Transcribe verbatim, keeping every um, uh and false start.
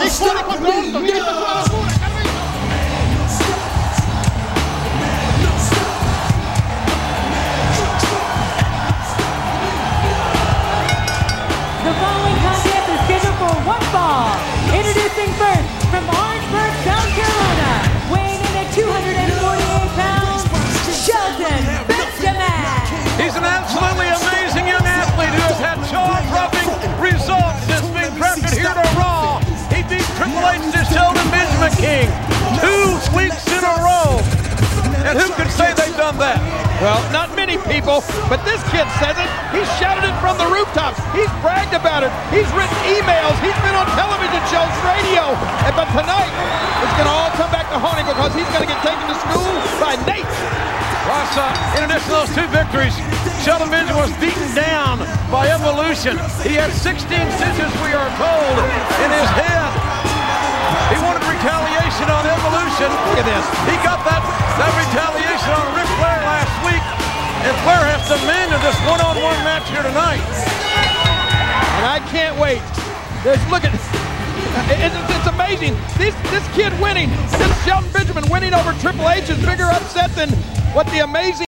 fuera con Orton, directo por la locura, The following contest is scheduled for one fall. Introducing first, from Orangeburg, South Carolina, weighing in at two hundred forty-eight pounds, Shelton Benjamin. He's an absolutely amazing young athlete who has had jaw-dropping results since being drafted here to Raw. He beat Triple H to Shelton Benjamin King two weeks in a row. And who could say they've done that? Well, not many people, but this kid says it. He's shouted it from the rooftops. He's bragged about it. He's written emails. He's been on television shows, radio. And but tonight, it's going to all come back to haunt him because he's going to get taken to school by Nate. Plus, uh, in addition to those two victories, Shelton Benjamin was beaten down by Evolution. He had sixteen stitches, we are told, in his head. He wanted retaliation on Evolution. Look at this. He got that, that retaliation on Ric Flair last week. And Flair has demanded this one-on-one match here tonight. And I can't wait. There's, look at it, it's, it's amazing. This, this kid winning, this Shelton Benjamin winning over Triple H is bigger upset than what the amazing